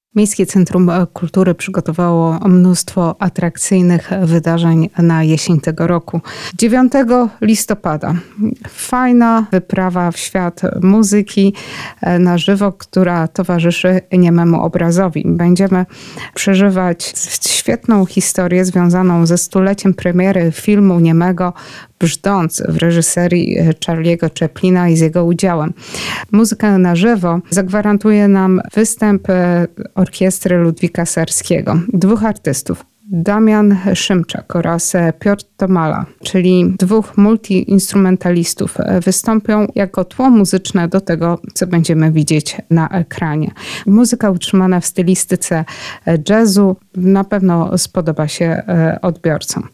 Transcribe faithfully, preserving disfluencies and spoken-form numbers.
Miejskie Centrum Kultury przygotowało mnóstwo atrakcyjnych wydarzeń na jesień tego roku. dziewiątego listopada fajna wyprawa w świat muzyki na żywo, która towarzyszy niememu obrazowi. Będziemy przeżywać świetną historię związaną ze stuleciem premiery filmu niemego Brzdąc w reżyserii Charlie'ego Chaplina i z jego udziałem. Muzykę na żywo zagwarantuje nam występ orkiestry Ludwika Sarskiego. Dwóch artystów. Damian Szymczak oraz Piotr Tomala, czyli dwóch multiinstrumentalistów, wystąpią jako tło muzyczne do tego, co będziemy widzieć na ekranie. Muzyka utrzymana w stylistyce jazzu na pewno spodoba się odbiorcom.